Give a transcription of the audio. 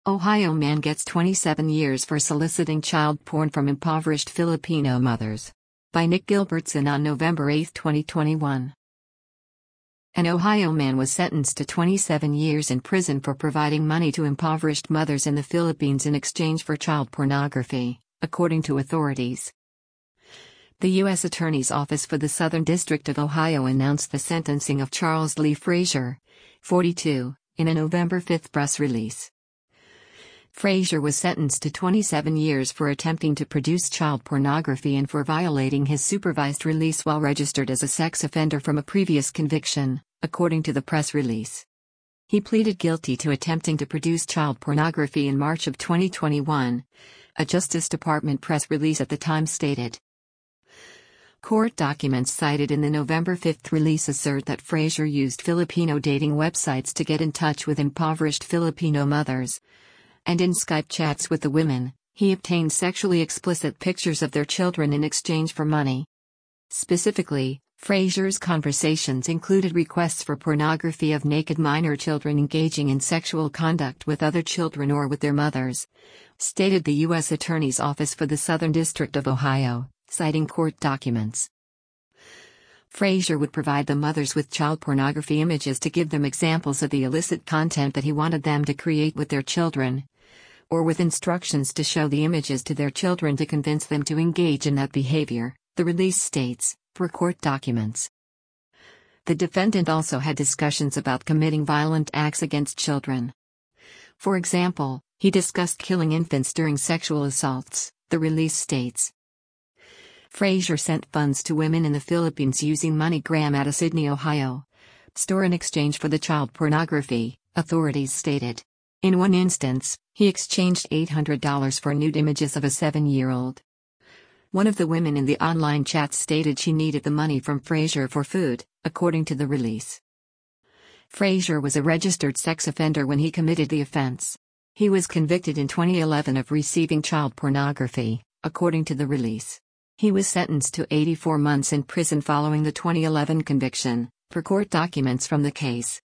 Ohio man gets 27 years for soliciting child porn from impoverished Filipino mothers. By Nick Gilbertson on November 8, 2021. An Ohio man was sentenced to 27 years in prison for providing money to impoverished mothers in the Philippines in exchange for child pornography, according to authorities. The U.S. Attorney's Office for the Southern District of Ohio announced the sentencing of Charles Lee Frazier, 42, in a November 5 press release. Frazier was sentenced to 27 years for attempting to produce child pornography and for violating his supervised release while registered as a sex offender from a previous conviction, according to the press release. He pleaded guilty to attempting to produce child pornography in March of 2021, a Justice Department press release at the time stated. Court documents cited in the November 5 release assert that Frazier used Filipino dating websites to get in touch with impoverished Filipino mothers, and in Skype chats with the women, he obtained sexually explicit pictures of their children in exchange for money. Specifically, Frazier's conversations included requests for pornography of naked minor children engaging in sexual conduct with other children or with their mothers, stated the U.S. Attorney's Office for the Southern District of Ohio, citing court documents. Frazier would provide the mothers with child pornography images to give them examples of the illicit content that he wanted them to create with their children, or with instructions to show the images to their children to convince them to engage in that behavior, the release states, per court documents. The defendant also had discussions about committing violent acts against children. For example, he discussed killing infants during sexual assaults, the release states. Frazier sent funds to women in the Philippines using MoneyGram at a Sydney, Ohio store in exchange for the child pornography, authorities stated. In one instance, he exchanged $800 for nude images of a 7-year-old. One of the women in the online chat stated she needed the money from Frazier for food, according to the release. Frazier was a registered sex offender when he committed the offense. He was convicted in 2011 of receiving child pornography, according to the release. He was sentenced to 84 months in prison following the 2011 conviction, per court documents from the case.